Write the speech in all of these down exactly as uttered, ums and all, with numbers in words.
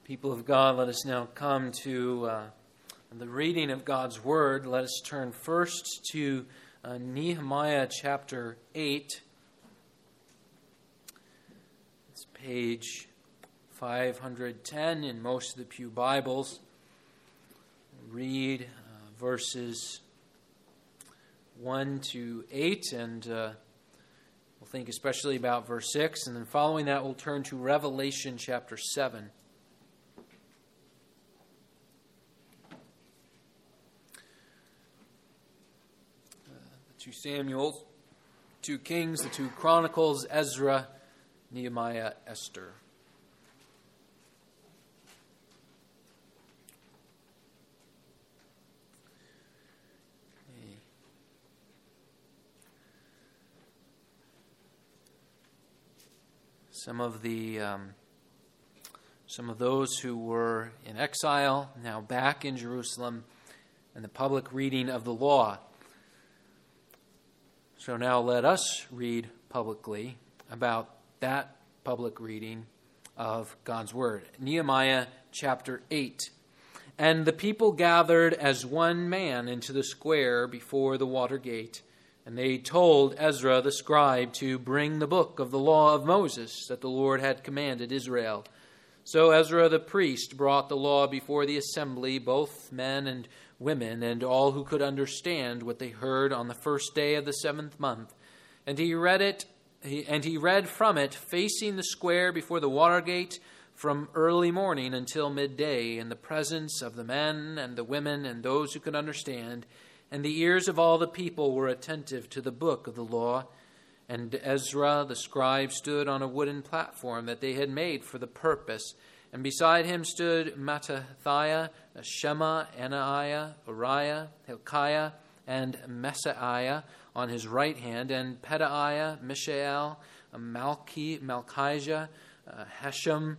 People of God, let us now come to uh, the reading of God's Word. Let us turn first to uh, Nehemiah chapter eight. It's page five hundred ten in most of the Pew Bibles. Read uh, verses one to eight, and uh, we'll think especially about verse six. And then following that, we'll turn to Revelation chapter seven. Two Samuel, two Kings, the two Chronicles, Ezra, Nehemiah, Esther. Some of the um, some of those who were in exile, now back in Jerusalem, and the public reading of the law. So now let us read publicly about that public reading of God's Word. Nehemiah chapter eight. And the people gathered as one man into the square before the water gate, and they told Ezra the scribe to bring the book of the law of Moses that the Lord had commanded Israel. So Ezra the priest brought the law before the assembly, both men and women, and all who could understand what they heard on the first day of the seventh month. And he read it, he, and he read from it, facing the square before the water gate, from early morning until midday, in the presence of the men and the women and those who could understand. And the ears of all the people were attentive to the book of the law. And Ezra the scribe stood on a wooden platform that they had made for the purpose. And beside him stood Mattithiah, Shema, Anaiah, Uriah, Hilkiah, and Messiah on his right hand, and Pedaiah, Mishael, Malchi, Malchijah, uh, Hashem,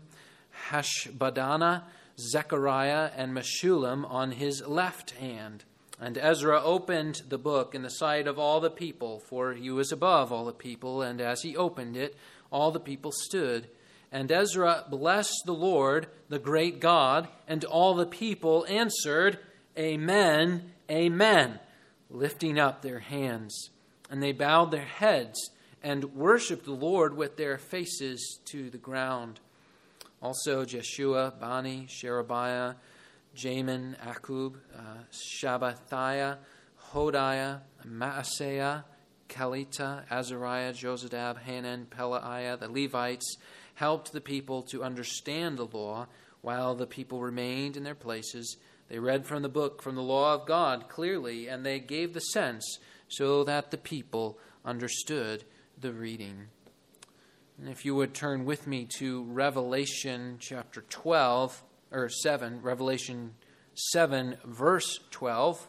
Hashbadana, Zechariah, and Meshullam on his left hand. And Ezra opened the book in the sight of all the people, for he was above all the people, and as he opened it, all the people stood. And Ezra blessed the Lord, the great God, and all the people answered, Amen, Amen, lifting up their hands. And they bowed their heads and worshipped the Lord with their faces to the ground. Also Jeshua, Bani, Sherebiah, Jamin, Akub, uh, Shabbathiah, Hodiah, Maaseiah, Kelita, Azariah, Josabad, Hanan, Pelaiah, the Levites, helped the people to understand the law. While the people remained in their places, they read from the book, from the law of God clearly, and they gave the sense so that the people understood the reading. And if you would turn with me to Revelation chapter twelve, or seven, Revelation seven, verse twelve.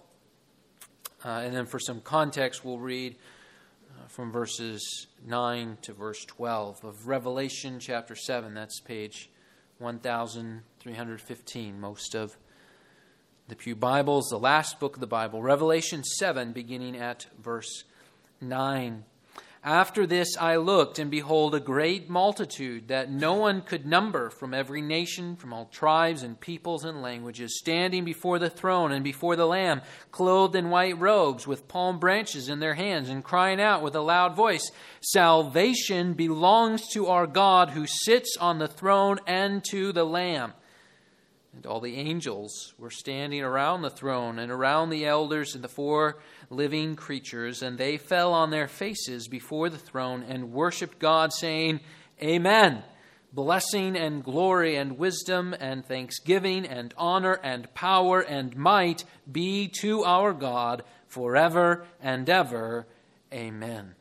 Uh, and then for some context, we'll read uh, from verses nine to verse twelve of Revelation chapter seven. That's page one thousand three hundred fifteen, most of the Pew Bibles, the last book of the Bible. Revelation seven, beginning at verse nine. After this I looked, and behold, a great multitude that no one could number, from every nation, from all tribes and peoples and languages, standing before the throne and before the Lamb, clothed in white robes, with palm branches in their hands, and crying out with a loud voice, Salvation belongs to our God who sits on the throne and to the Lamb. And all the angels were standing around the throne and around the elders and the four living creatures, and they fell on their faces before the throne and worshipped God, saying, Amen. Blessing and glory and wisdom and thanksgiving and honor and power and might be to our God forever and ever. Amen.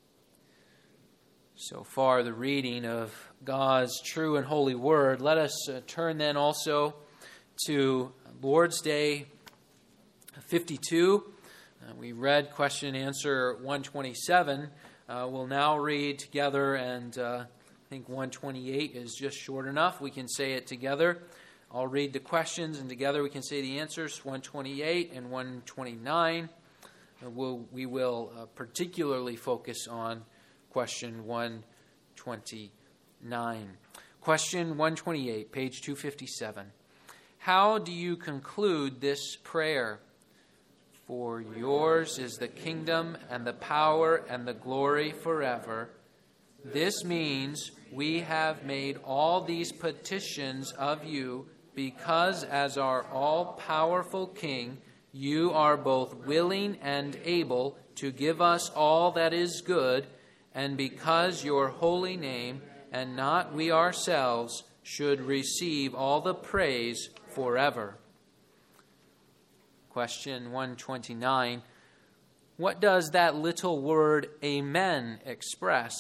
So far, the reading of God's true and holy word. Let us uh, turn then also to Lord's Day fifty-two. Uh, we read question and answer one twenty-seven. Uh, we'll now read together, and uh, I think one twenty-eight is just short enough. We can say it together. I'll read the questions, and together we can say the answers, one twenty-eight and one twenty-nine. Uh, we'll, we will uh, particularly focus on question one twenty-nine. Question one twenty-eight, page two fifty-seven. How do you conclude this prayer? For yours is the kingdom and the power and the glory forever. This means we have made all these petitions of you because as our all-powerful King, you are both willing and able to give us all that is good, and because your holy name, and not we ourselves, should receive all the praise forever. Question one twenty-nine. What does that little word amen express?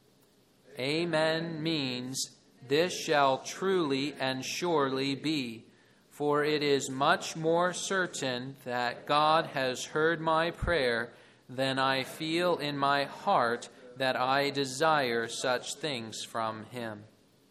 Amen means this shall truly and surely be, for it is much more certain that God has heard my prayer than I feel in my heart that I desire such things from him.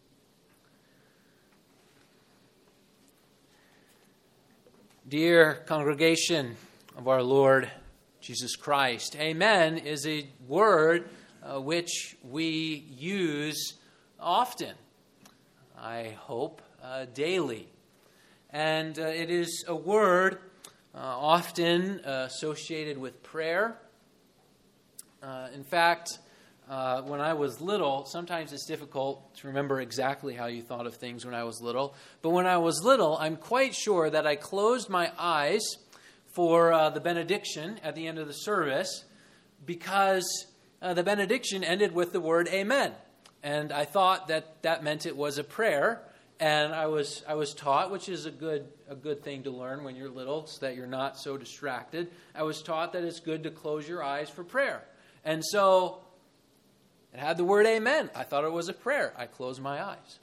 Dear congregation of our Lord Jesus Christ, amen is a word uh, which we use often, I hope, uh, daily. And uh, it is a word uh, often uh, associated with prayer. Uh, in fact, uh, when I was little, sometimes it's difficult to remember exactly how you thought of things when I was little. But when I was little, I'm quite sure that I closed my eyes for uh, the benediction at the end of the service because uh, the benediction ended with the word amen. And I thought that that meant it was a prayer. And I was I was taught, which is a good a good thing to learn when you're little, so that you're not so distracted. I was taught that it's good to close your eyes for prayer. And so it had the word amen. I thought it was a prayer. I closed my eyes.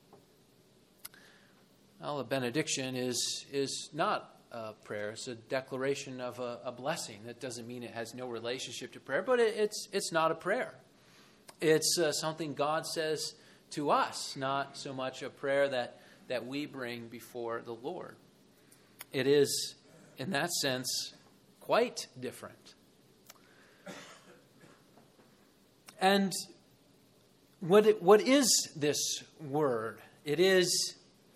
Well, a benediction is is not a prayer. It's a declaration of a, a blessing. That doesn't mean it has no relationship to prayer, but it, it's it's not a prayer. It's uh, something God says to us, not so much a prayer that, that we bring before the Lord. It is, in that sense, quite different. And what it, what is this word? It is,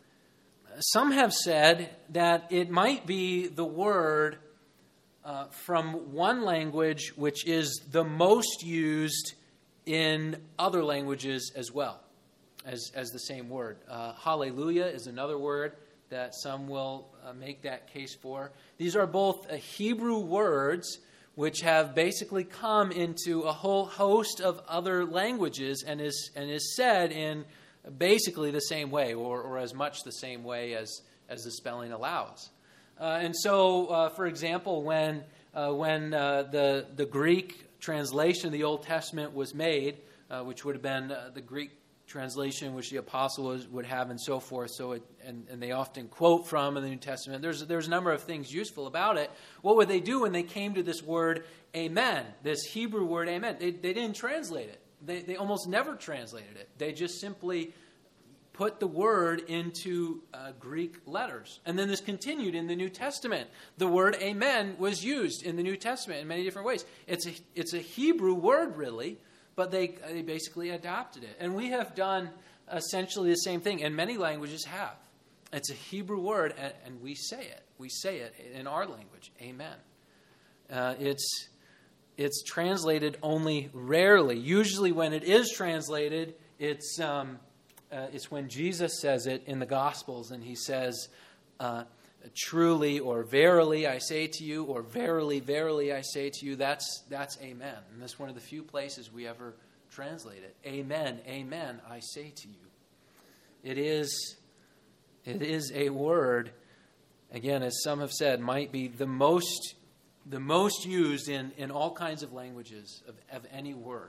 some have said that it might be the word uh, from one language which is the most used in other languages as well. As, as the same word. Uh, hallelujah is another word that some will uh, make that case for. These are both uh, Hebrew words which have basically come into a whole host of other languages and is and is said in basically the same way, or, or as much the same way as, as the spelling allows. Uh, and so, uh, for example, when uh, when uh, the the Greek translation of the Old Testament was made, uh, which would have been uh, the Greek translation which the apostles would have and so forth, so it, and, and they often quote from in the New Testament. There's, there's a number of things useful about it. What would they do when they came to this word amen, this Hebrew word amen? They, they didn't translate it. They, they almost never translated it. They just simply put the word into uh, Greek letters. And then this continued in the New Testament. The word amen was used in the New Testament in many different ways. It's a, it's a Hebrew word, really, but they, they basically adopted it. And we have done essentially the same thing, and many languages have. It's a Hebrew word, and, and we say it. We say it in our language, amen. Uh, it's, it's translated only rarely. Usually when it is translated, it's, um, uh, it's when Jesus says it in the Gospels, and he says, uh, truly or verily I say to you, or verily, verily I say to you, that's that's amen. And that's one of the few places we ever translate it. Amen, amen, I say to you. It is, it is a word, again, as some have said, might be the most the most used in, in all kinds of languages of, of any word.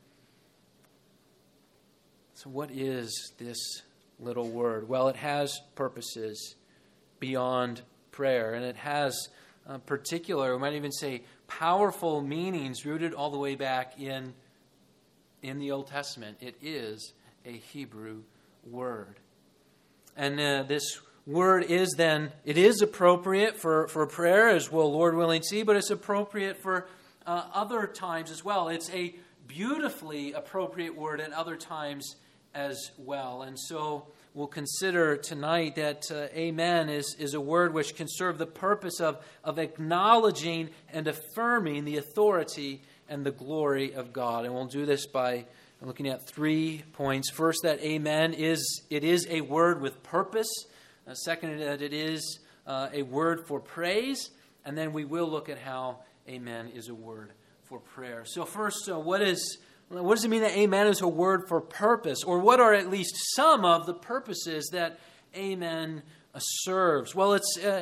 So what is this little word? Well, it has purposes beyond prayer, and it has uh, particular, we might even say, powerful meanings rooted all the way back in in the Old Testament. It is a Hebrew word, and uh, this word is then, it is appropriate for, for prayer, as we'll Lord willing see, but it's appropriate for uh, other times as well. It's a beautifully appropriate word at other times as well. And so we'll consider tonight that uh, amen is, is a word which can serve the purpose of, of acknowledging and affirming the authority and the glory of God. And we'll do this by looking at three points. First, that amen is it is a word with purpose. Uh, second, that it is uh, a word for praise. And then we will look at how amen is a word for prayer. So first, uh, what is what does it mean that amen is a word for purpose? Or what are at least some of the purposes that amen uh, serves? Well, it's uh,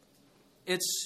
it's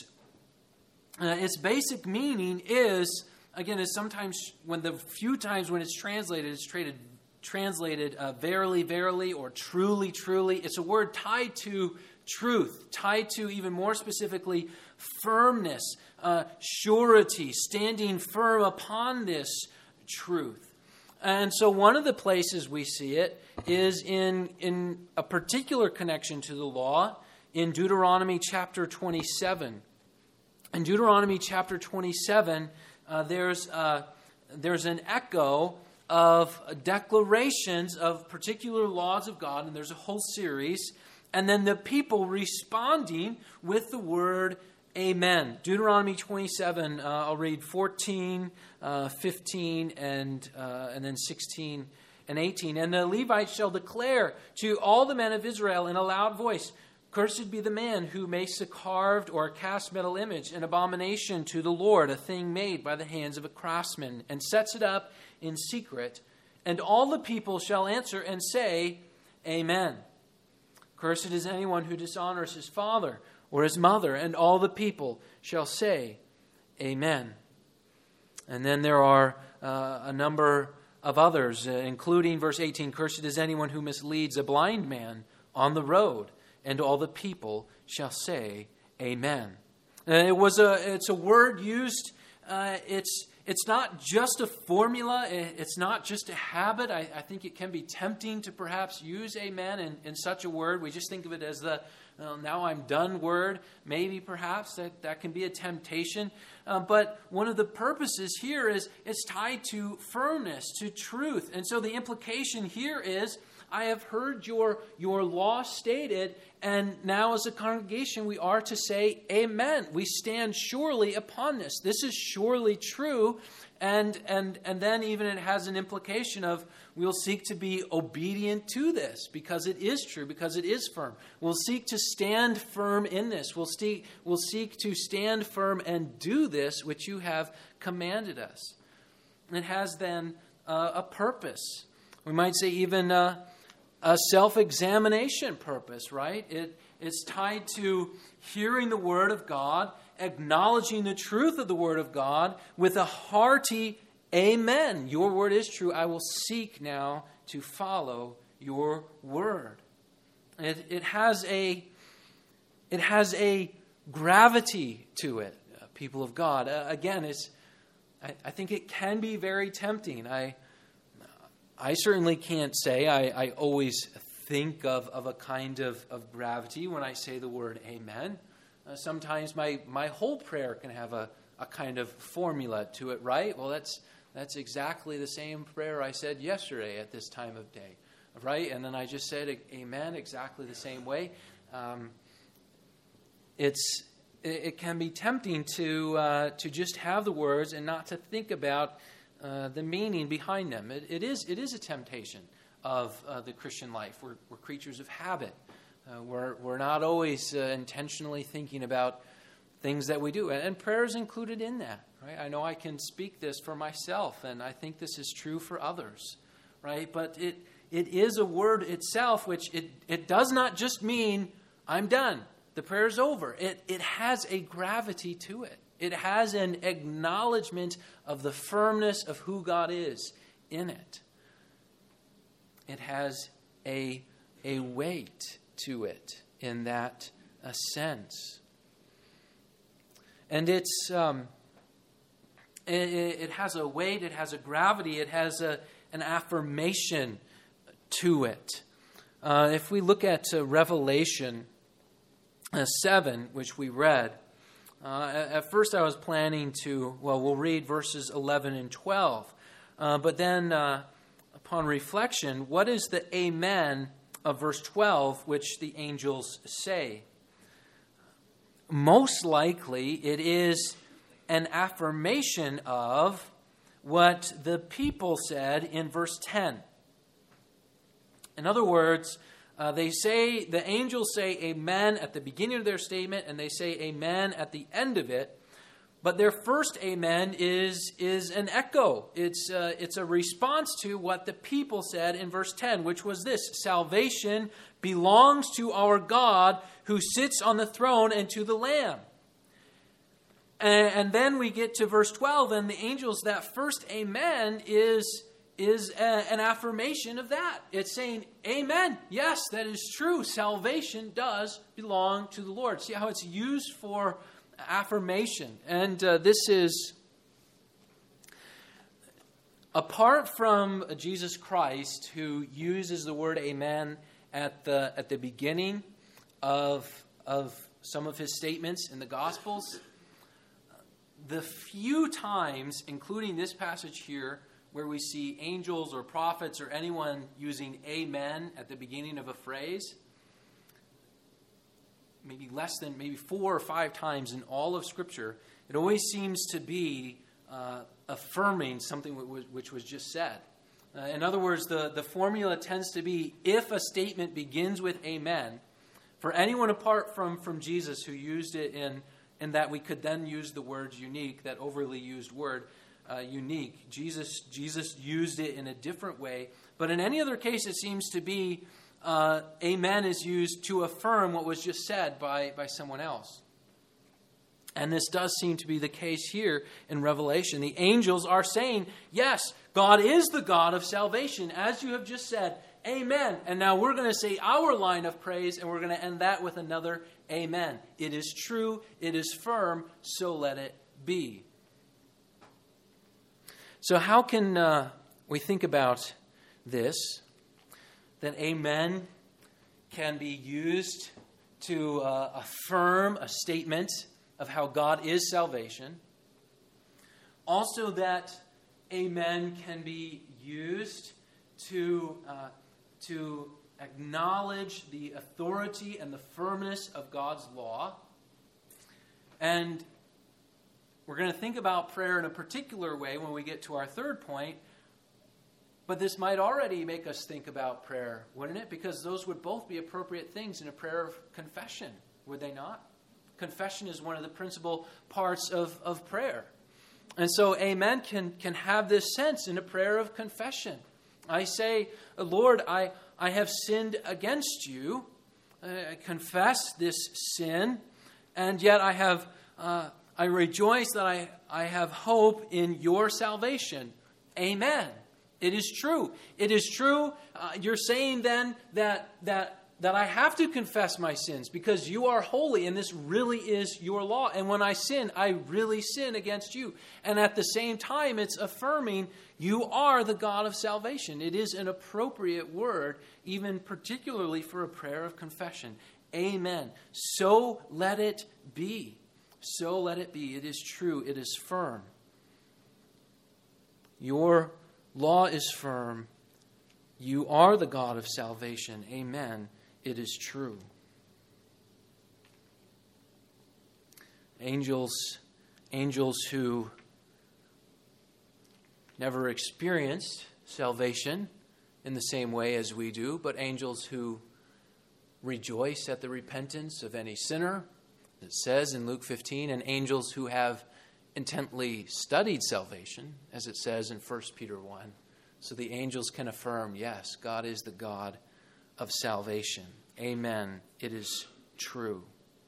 uh, its basic meaning is, again, is sometimes when the few times when it's translated, it's traded, translated uh, verily, verily, or truly, truly. It's a word tied to truth, tied to, even more specifically, firmness, uh, surety, standing firm upon this truth. And so one of the places we see it is in, in a particular connection to the law in Deuteronomy chapter twenty-seven. In Deuteronomy chapter twenty-seven, uh, there's, uh, there's an echo of declarations of particular laws of God, and there's a whole series, and then the people responding with the word amen. Deuteronomy twenty-seven, uh, I'll read fourteen, uh, fifteen, and, uh, and then sixteen and eighteen. And the Levites shall declare to all the men of Israel in a loud voice, cursed be the man who makes a carved or a cast metal image, an abomination to the Lord, a thing made by the hands of a craftsman, and sets it up in secret. And all the people shall answer and say, amen. Cursed is anyone who dishonors his father or his mother, and all the people shall say, amen. And then there are uh, a number of others, uh, including verse eighteen, cursed is anyone who misleads a blind man on the road, and all the people shall say, amen. And it was a, it's a word used, uh, it's It's not just a formula. It's not just a habit. I, I think it can be tempting to perhaps use amen in, in such a word. We just think of it as the well, now I'm done word. Maybe perhaps that, that can be a temptation. Uh, but one of the purposes here is it's tied to firmness, to truth. And so the implication here is, I have heard your, your law stated, and now as a congregation we are to say amen. We stand surely upon this. This is surely true. And, and, and then even it has an implication of we'll seek to be obedient to this because it is true, because it is firm. We'll seek to stand firm in this. We'll seek, we'll seek to stand firm and do this which you have commanded us. It has then uh, a purpose. We might say even uh, a self-examination purpose, right? It, it's tied to hearing the Word of God, acknowledging the truth of the Word of God with a hearty amen. Your word is true. I will seek now to follow your word. It, it has a it has a gravity to it, uh, people of God. Uh, again, it's I, I think it can be very tempting. I I certainly can't say I, I always think of, of a kind of, of gravity when I say the word amen. Uh, sometimes my, my whole prayer can have a, a kind of formula to it, right? Well, that's that's exactly the same prayer I said yesterday at this time of day, right? And then I just said amen exactly the same way. Um, it's it, it can be tempting to uh, to just have the words and not to think about uh, the meaning behind them. It, it is it is a temptation of uh, the Christian life. We're, we're creatures of habit. Uh, we're we're not always uh, intentionally thinking about things that we do, and, and prayer is included in that, right? I know I can speak this for myself, and I think this is true for others, right? But it it is a word itself, which it it does not just mean I'm done, the prayer's over. It it has a gravity to it. It has an acknowledgement of the firmness of who God is in it. It has a a weight to it in that uh, sense. And it's um, it, it has a weight, it has a gravity, it has a, an affirmation to it. Uh, if we look at uh, Revelation uh, seven, which we read, uh, at, at first I was planning to, well, we'll read verses eleven and twelve. Uh, but then uh, upon reflection, what is the amen of verse twelve, which the angels say? Most likely it is an affirmation of what the people said in verse ten. In other words, uh, they say, the angels say amen at the beginning of their statement, and they say amen at the end of it. But their first amen is, is an echo. It's, uh, it's a response to what the people said in verse ten, which was this: salvation belongs to our God who sits on the throne and to the Lamb. And, and then we get to verse twelve, and the angels, that first amen is, is a, an affirmation of that. It's saying, amen, yes, that is true. Salvation does belong to the Lord. See how it's used for affirmation. And uh, this is, apart from Jesus Christ, who uses the word amen at the at the beginning of, of some of his statements in the Gospels, the few times, including this passage here, where we see angels or prophets or anyone using amen at the beginning of a phrase, maybe less than maybe four or five times in all of Scripture, it always seems to be uh, affirming something which was, which was just said. Uh, in other words, the, the formula tends to be, if a statement begins with amen, for anyone apart from, from Jesus, who used it in, in that we could then use the word unique, that overly used word, uh, unique. Jesus, Jesus used it in a different way. But in any other case, it seems to be Uh, amen is used to affirm what was just said by, by someone else. And this does seem to be the case here in Revelation. The angels are saying, yes, God is the God of salvation, as you have just said, amen. And now we're going to say our line of praise, and we're going to end that with another amen. It is true, it is firm, so let it be. So how can uh, we think about this? That amen can be used to uh, affirm a statement of how God is salvation. Also, that amen can be used to, uh, to acknowledge the authority and the firmness of God's law. And we're going to think about prayer in a particular way when we get to our third point. But this might already make us think about prayer, wouldn't it? Because those would both be appropriate things in a prayer of confession, would they not? Confession is one of the principal parts of, of prayer. And so amen can, can have this sense in a prayer of confession. I say, Lord, I, I have sinned against you. I confess this sin, and yet I have uh, I rejoice that I, I have hope in your salvation. Amen. It is true. It is true. Uh, you're saying then that that that I have to confess my sins because you are holy and this really is your law. And when I sin, I really sin against you. And at the same time, it's affirming you are the God of salvation. It is an appropriate word, even particularly for a prayer of confession. Amen. So let it be. So let it be. It is true. It is firm. Your law is firm. You are the God of salvation. Amen. It is true. Angels, angels who never experienced salvation in the same way as we do, but angels who rejoice at the repentance of any sinner. It says in Luke fifteen, and angels who have intently studied salvation, as it says in First Peter one. So the angels can affirm, yes, God is the God of salvation. Amen. It is true.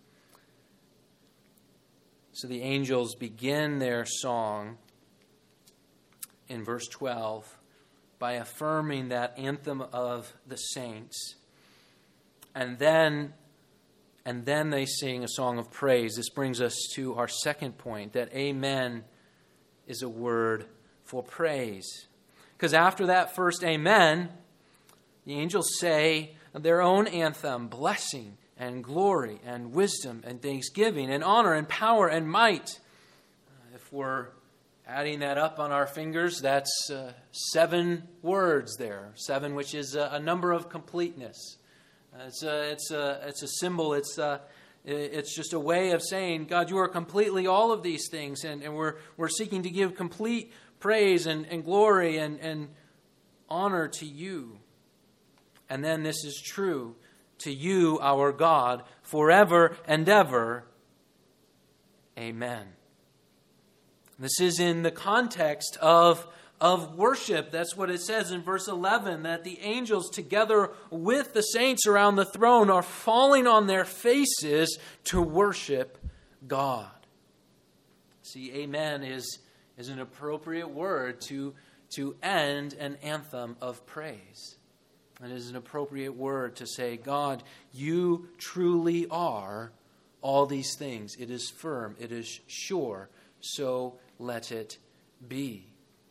So the angels begin their song in verse twelve by affirming that anthem of the saints. And then, and then they sing a song of praise. This brings us to our second point, that amen is a word for praise. Because after that first amen, the angels say their own anthem, blessing and glory and wisdom and thanksgiving and honor and power and might. If we're adding that up on our fingers, that's uh, seven words there. Seven, which is a, a number of completeness. Uh, it's a, it's a, it's a symbol. It's a, it's just a way of saying, God, you are completely all of these things, and, and we're we're seeking to give complete praise and, and glory and, and honor to you. And then this is true to you, our God, forever and ever. Amen. This is in the context of, of worship. That's what it says in verse eleven, that the angels together with the saints around the throne are falling on their faces to worship God. See, amen is, is an appropriate word to, to end an anthem of praise. It is an appropriate word to say, God, you truly are all these things. It is firm. It is sure. So let it be.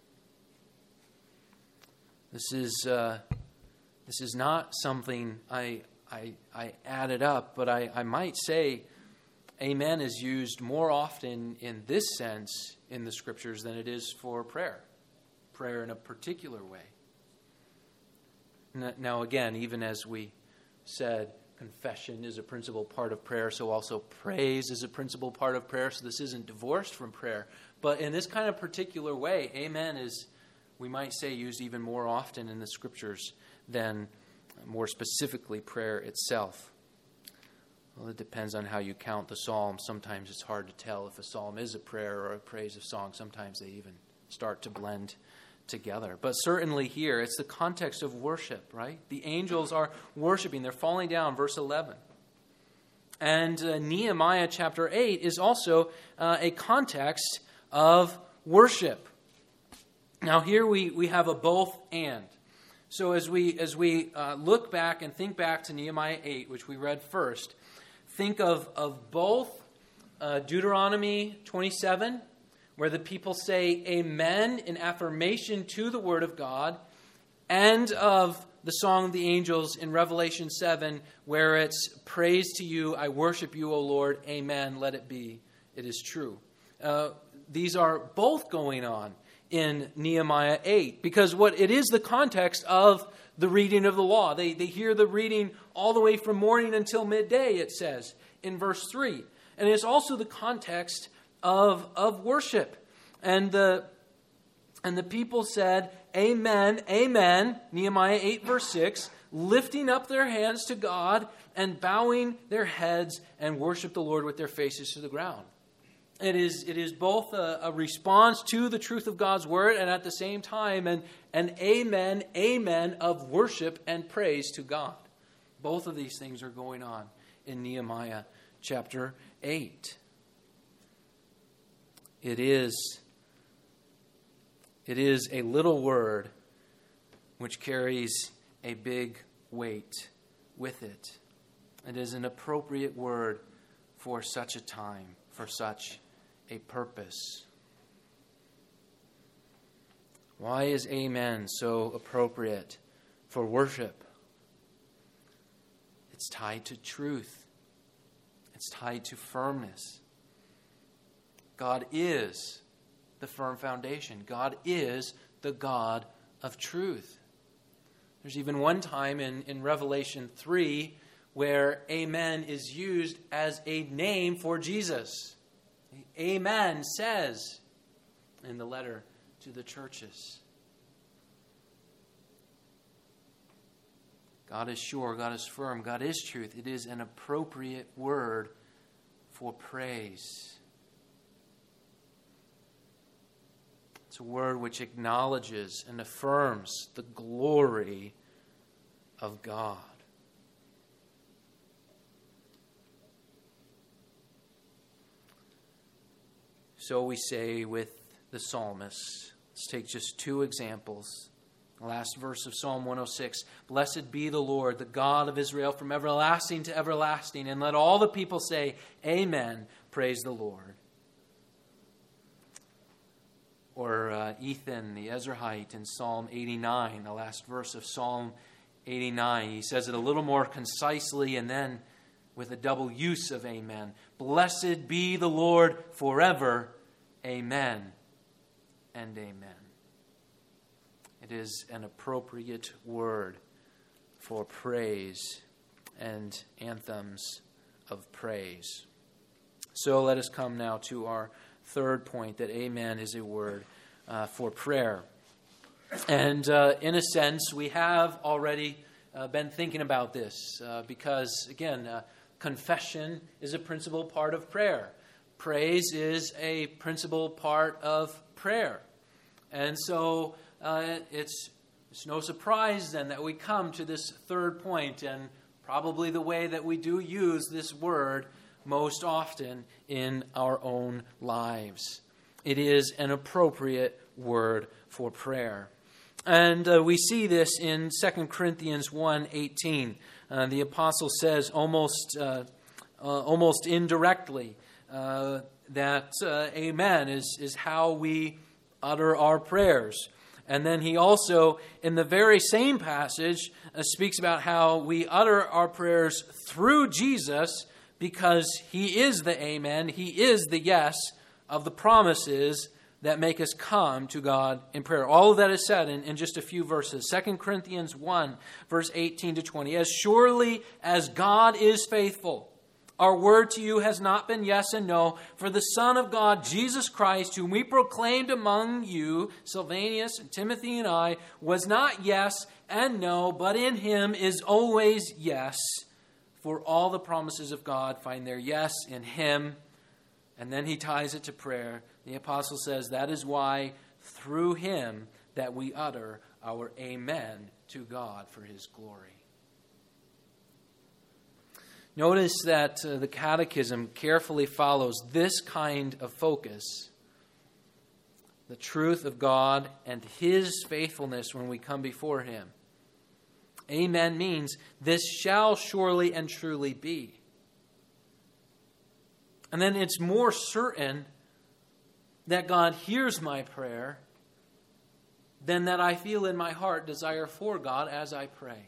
This is uh, this is not something I I, I added up, but I, I might say amen is used more often in this sense in the Scriptures than it is for prayer. Prayer in a particular way. Now, again, even as we said, confession is a principal part of prayer, so also praise is a principal part of prayer, so this isn't divorced from prayer. But in this kind of particular way, amen is, we might say, used even more often in the Scriptures than more specifically prayer itself. Well, it depends on how you count the psalm. Sometimes it's hard to tell if a psalm is a prayer or a praise of song. Sometimes they even start to blend together. But certainly here, it's the context of worship, right? The angels are worshiping. They're falling down, verse eleven. And uh, Nehemiah chapter eight is also uh, a context of worship. Now here we, we have a both and. So as we as we uh, look back and think back to Nehemiah eight, which we read first, think of, of both uh, Deuteronomy twenty-seven, where the people say amen in affirmation to the word of God, and of the Song of the Angels in Revelation seven, where it's praise to you, I worship you, O Lord, amen, let it be, it is true. Uh, these are both going on in Nehemiah eight, because what it is the context of the reading of the law. They, they hear the reading all the way from morning until midday, it says in verse three. And it's also the context of, of worship. And the, and the people said, amen, amen, Nehemiah eight verse six, lifting up their hands to God and bowing their heads and worship the Lord with their faces to the ground. It is, it is both a, a response to the truth of God's word and at the same time an, an amen, amen of worship and praise to God. Both of these things are going on in Nehemiah chapter eight. It is, it is a little word which carries a big weight with it. It is an appropriate word for such a time, for such a purpose. Why is amen so appropriate for worship? It's tied to truth. It's tied to firmness. God is the firm foundation. God is the God of truth. There's even one time in, in Revelation three where amen is used as a name for Jesus. Amen says in the letter to the churches. God is sure, God is firm, God is truth. It is an appropriate word for praise. It's a word which acknowledges and affirms the glory of God. So we say with the psalmist, let's take just two examples. The last verse of Psalm one oh six, blessed be the Lord, the God of Israel, from everlasting to everlasting. And let all the people say, amen, praise the Lord. Or uh, Ethan the Ezrahite in Psalm eighty-nine, the last verse of Psalm eighty-nine. He says it a little more concisely and then with a double use of amen. Blessed be the Lord forever. Amen. and amen. It is an appropriate word for praise and anthems of praise. So let us come now to our third point, that amen is a word uh, for prayer. And uh, in a sense, we have already uh, been thinking about this uh, because, again, uh, confession is a principal part of prayer. Praise is a principal part of prayer. And so uh, it's, it's no surprise then that we come to this third point, and probably the way that we do use this word most often in our own lives. It is an appropriate word for prayer. And uh, we see this in Second Corinthians one eighteen. Uh, the apostle says almost uh, uh, almost indirectly uh, that uh, amen is, is how we utter our prayers. And then he also, in the very same passage, uh, speaks about how we utter our prayers through Jesus, because he is the amen, he is the yes of the promises that make us come to God in prayer. All of that is said in, in just a few verses. Second Corinthians one, verse eighteen to twenty. As surely as God is faithful, our word to you has not been yes and no, for the Son of God, Jesus Christ, whom we proclaimed among you, Silvanus and Timothy and I, was not yes and no, but in him is always yes. For all the promises of God find their yes in him. And then he ties it to prayer. The apostle says that is why through him that we utter our amen to God for his glory. Notice that uh, the Catechism carefully follows this kind of focus. The truth of God and his faithfulness when we come before him. Amen means this shall surely and truly be. And then it's more certain that God hears my prayer than that I feel in my heart desire for God as I pray.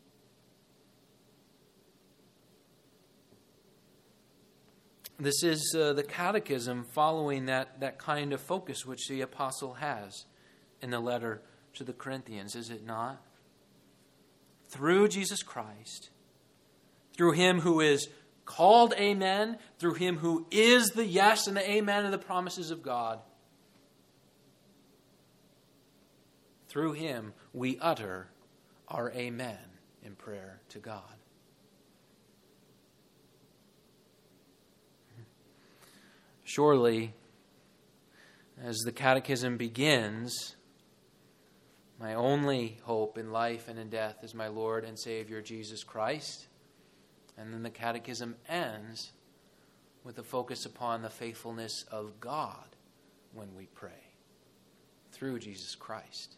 This is uh, the Catechism following that, that kind of focus which the apostle has in the letter to the Corinthians, is it not? Through Jesus Christ, through him who is called amen, through him who is the yes and the amen of the promises of God, through him we utter our amen in prayer to God. Surely, as the Catechism begins, my only hope in life and in death is my Lord and Savior Jesus Christ. And then the Catechism ends with a focus upon the faithfulness of God when we pray through Jesus Christ.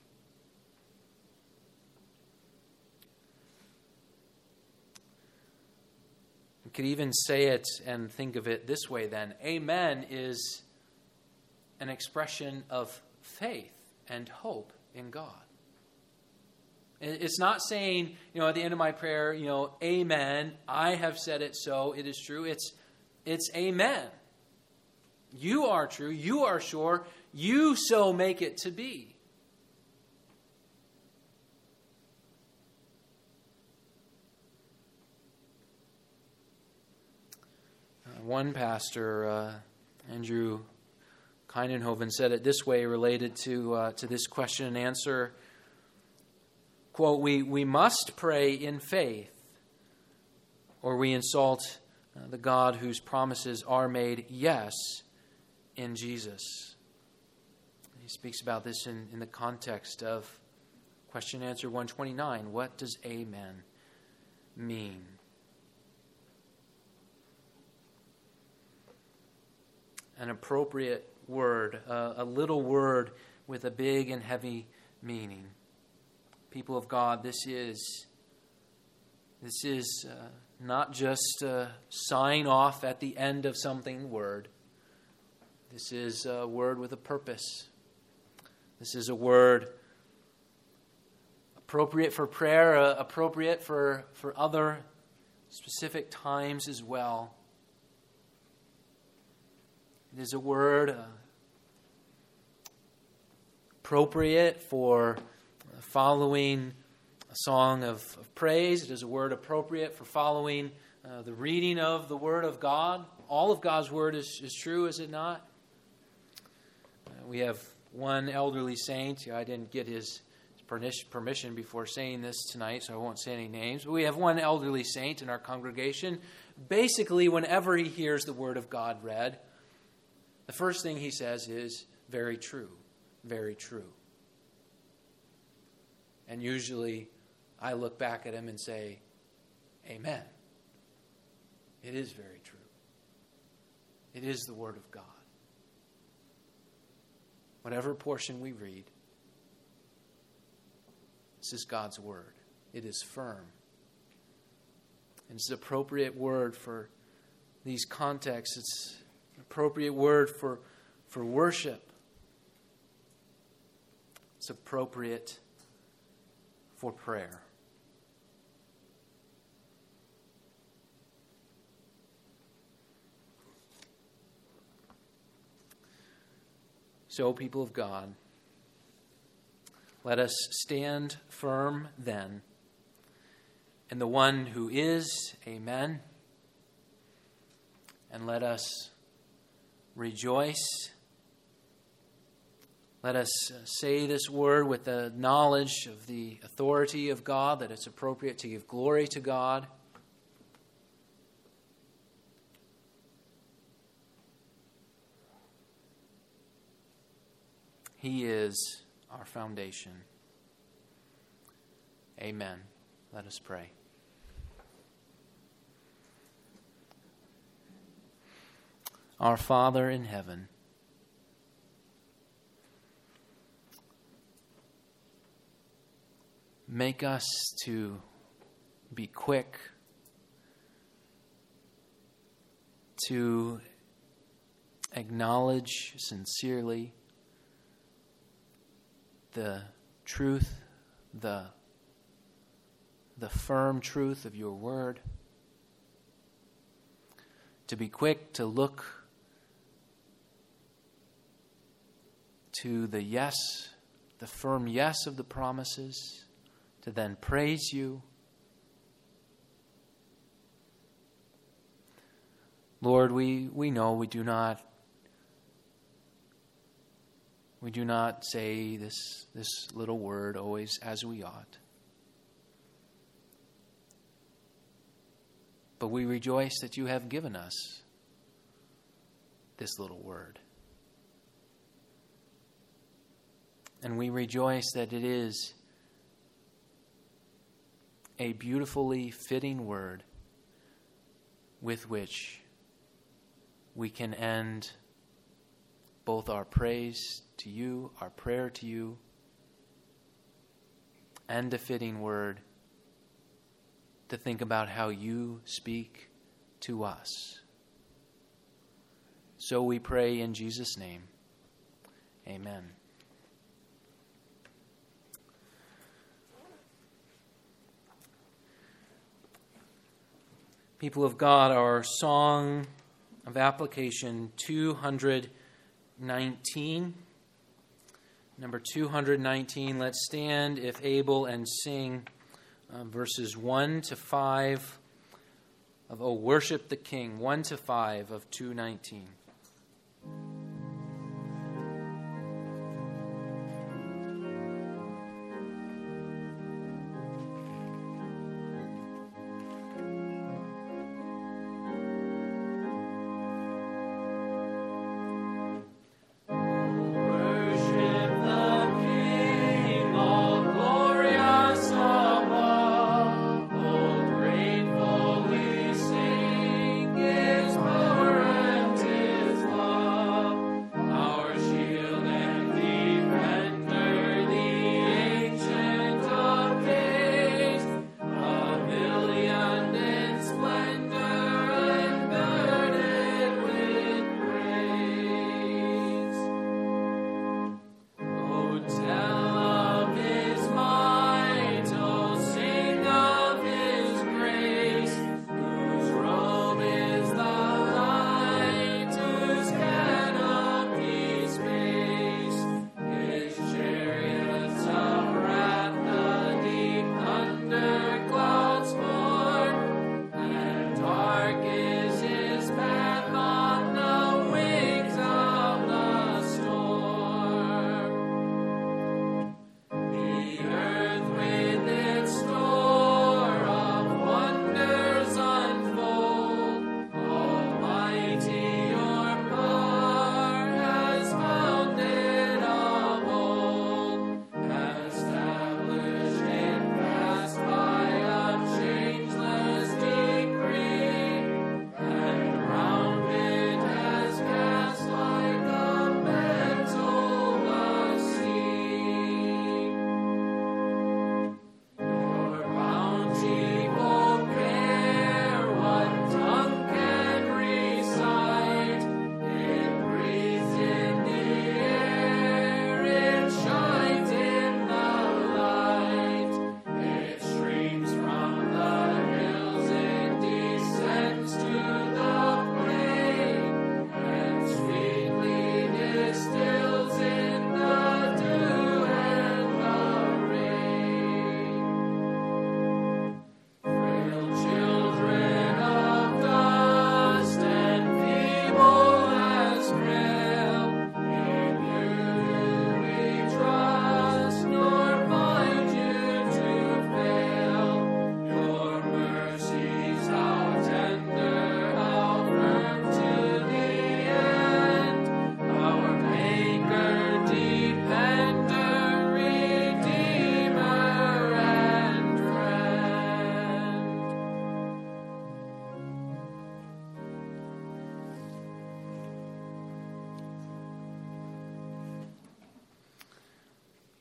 We could even say it and think of it this way then. Amen is an expression of faith and hope in God. It's not saying, you know, at the end of my prayer, you know, amen, I have said it so, it is true. It's, it's amen. You are true, you are sure, you so make it to be. Uh, one pastor, uh, Andrew Keinenhoven, said it this way related to uh, to this question and answer. Quote, we, we must pray in faith, or we insult uh, the God whose promises are made yes in Jesus. He speaks about this in, in the context of question and answer one twenty-nine. What does amen mean? An appropriate word, uh, a little word with a big and heavy meaning. People of God, this is this is uh, not just a sign off at the end of something word. This is a word with a purpose. This is a word appropriate for prayer, uh, appropriate for, for other specific times as well. It is a word uh, appropriate for following a song of, of praise. It is a word appropriate for following uh, the reading of the Word of God. All of God's Word is, is true, is it not? Uh, we have one elderly saint. I didn't get his permission before saying this tonight, so I won't say any names. But we have one elderly saint in our congregation. Basically, whenever he hears the Word of God read, the first thing he says is, very true, very true. And usually I look back at him and say, amen. It is very true. It is the Word of God. Whatever portion we read, this is God's Word. It is firm. And it's an appropriate word for these contexts. It's an appropriate word for, for worship. It's appropriate for prayer. So, people of God, let us stand firm then in the one who is, amen, and let us rejoice. Let us say this word with the knowledge of the authority of God, that it's appropriate to give glory to God. He is our foundation. Amen. Let us pray. Our Father in heaven, make us to be quick to acknowledge sincerely the truth, the, the firm truth of your word, to be quick to look to the yes, the firm yes of the promises, to then praise you. Lord, we, we know we do not we do not say this, this little word always as we ought. But we rejoice that you have given us this little word. And we rejoice that it is a beautifully fitting word with which we can end both our praise to you, our prayer to you, and a fitting word to think about how you speak to us. So we pray in Jesus' name. Amen. People of God, our song of application two hundred nineteen. Number two hundred nineteen, let's stand, if able, and sing uh, verses one to five of O Worship the King, one to five of two nineteen. Gratefully sing His power and His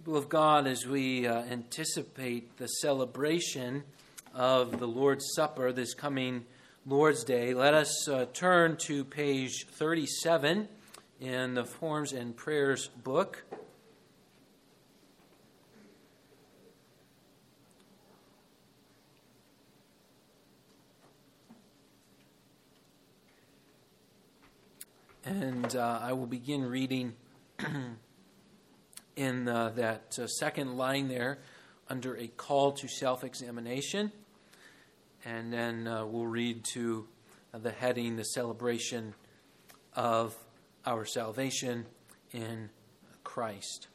People of God, as we uh, anticipate the celebration of the Lord's Supper this coming Lord's Day, let us uh, turn to page thirty-seven in the Forms and Prayers book. And uh, I will begin reading in uh, that uh, second line there under a call to self-examination. And then uh, we'll read to uh, the heading, the celebration of our salvation in Christ.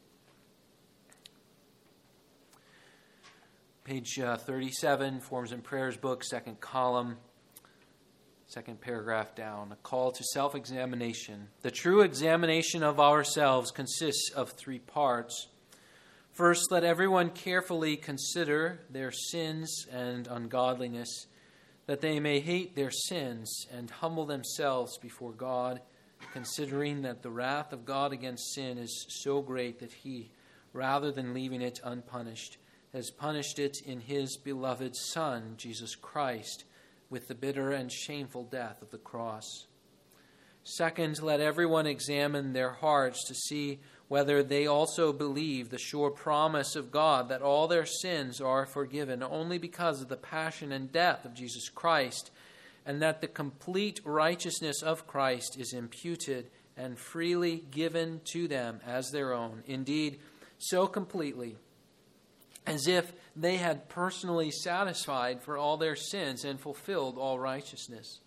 Page uh, thirty-seven, Forms and Prayers book, second column. Second paragraph down, a call to self-examination. The true examination of ourselves consists of three parts. First, let everyone carefully consider their sins and ungodliness, that they may hate their sins and humble themselves before God, considering that the wrath of God against sin is so great that he, rather than leaving it unpunished, has punished it in his beloved Son, Jesus Christ, with the bitter and shameful death of the cross. Second, let everyone examine their hearts to see whether they also believe the sure promise of God that all their sins are forgiven only because of the passion and death of Jesus Christ, and that the complete righteousness of Christ is imputed and freely given to them as their own, indeed, so completely, as if they had personally satisfied for all their sins and fulfilled all righteousness.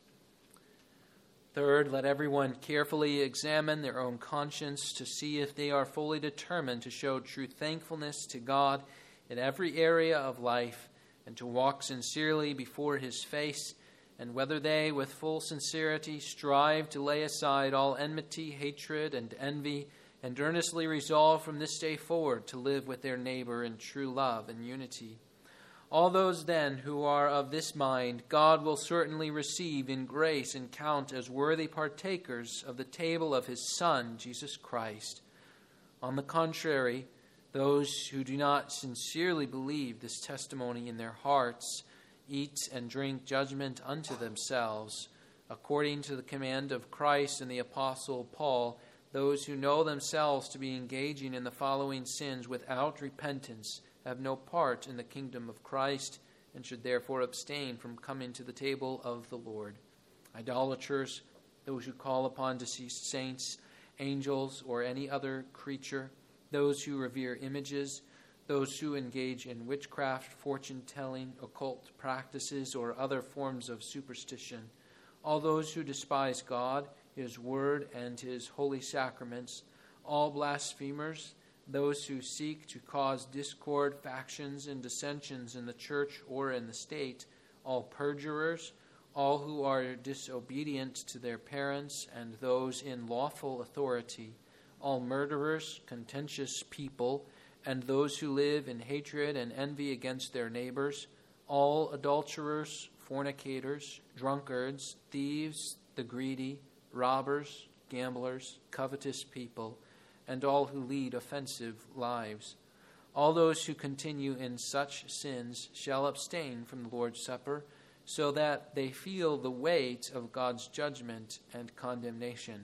Third, let everyone carefully examine their own conscience to see if they are fully determined to show true thankfulness to God in every area of life and to walk sincerely before his face, and whether they, with full sincerity, strive to lay aside all enmity, hatred, and envy, and earnestly resolve from this day forward to live with their neighbor in true love and unity. All those then who are of this mind, God will certainly receive in grace and count as worthy partakers of the table of his Son, Jesus Christ. On the contrary, those who do not sincerely believe this testimony in their hearts eat and drink judgment unto themselves, according to the command of Christ and the Apostle Paul. Those who know themselves to be engaging in the following sins without repentance have no part in the kingdom of Christ, and should therefore abstain from coming to the table of the Lord. Idolaters, those who call upon deceased saints, angels, or any other creature, those who revere images, those who engage in witchcraft, fortune-telling, occult practices, or other forms of superstition, all those who despise God, his word, and his holy sacraments, all blasphemers, those who seek to cause discord, factions, and dissensions in the church or in the state, all perjurers, all who are disobedient to their parents and those in lawful authority, all murderers, contentious people, and those who live in hatred and envy against their neighbors, all adulterers, fornicators, drunkards, thieves, the greedy, robbers, gamblers, covetous people, and all who lead offensive lives. All those who continue in such sins shall abstain from the Lord's Supper, so that they feel the weight of God's judgment and condemnation.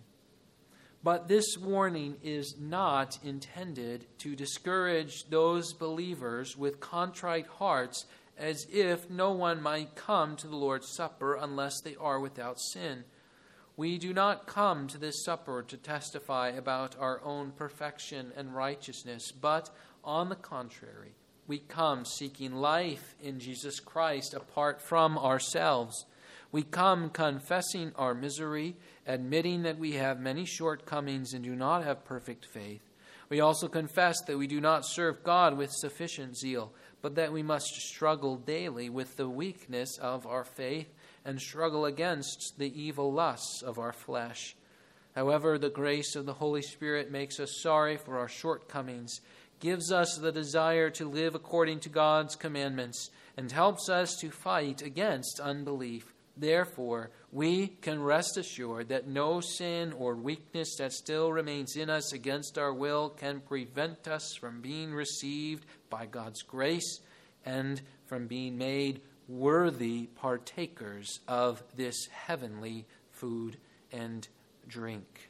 But this warning is not intended to discourage those believers with contrite hearts, as if no one might come to the Lord's Supper unless they are without sin. We do not come to this supper to testify about our own perfection and righteousness, but, on the contrary, we come seeking life in Jesus Christ apart from ourselves. We come confessing our misery, admitting that we have many shortcomings and do not have perfect faith. We also confess that we do not serve God with sufficient zeal, but that we must struggle daily with the weakness of our faith and struggle against the evil lusts of our flesh. However, the grace of the Holy Spirit makes us sorry for our shortcomings, gives us the desire to live according to God's commandments, and helps us to fight against unbelief Therefore, we can rest assured that no sin or weakness that still remains in us against our will can prevent us from being received by God's grace and from being made worthy partakers of this heavenly food and drink.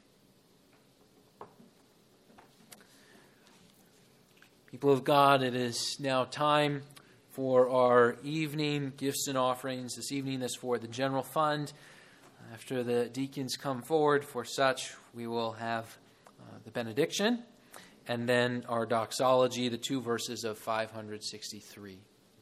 People of God, it is now time for our evening gifts and offerings. This evening is for the general fund. After the deacons come forward for such, we will have uh, the benediction and then our doxology, the two verses of five sixty-three.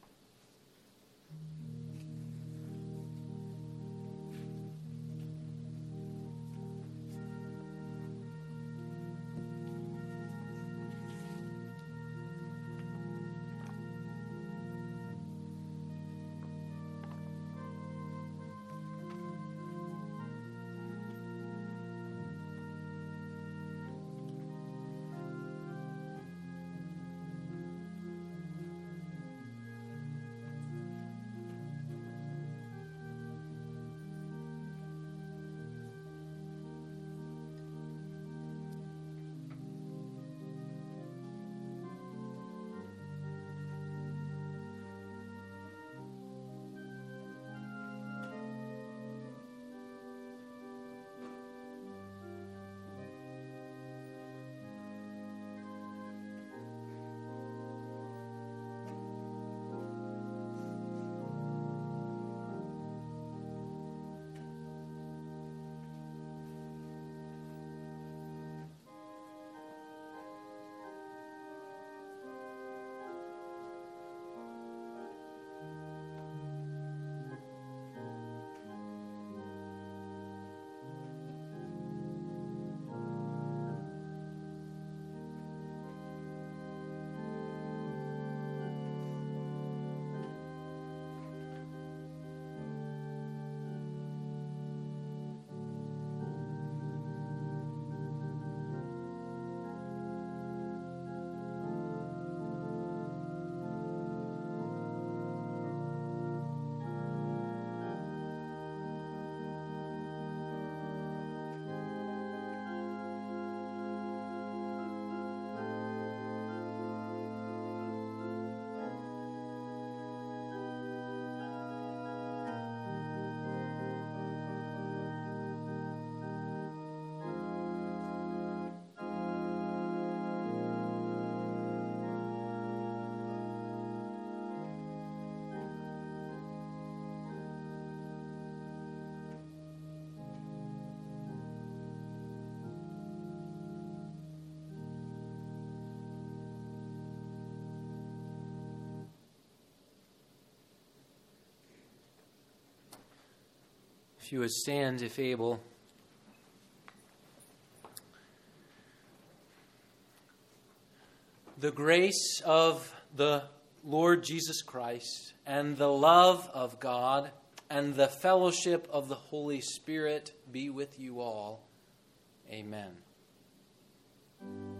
If you would stand, if able. The grace of the Lord Jesus Christ and the love of God and the fellowship of the Holy Spirit be with you all. Amen.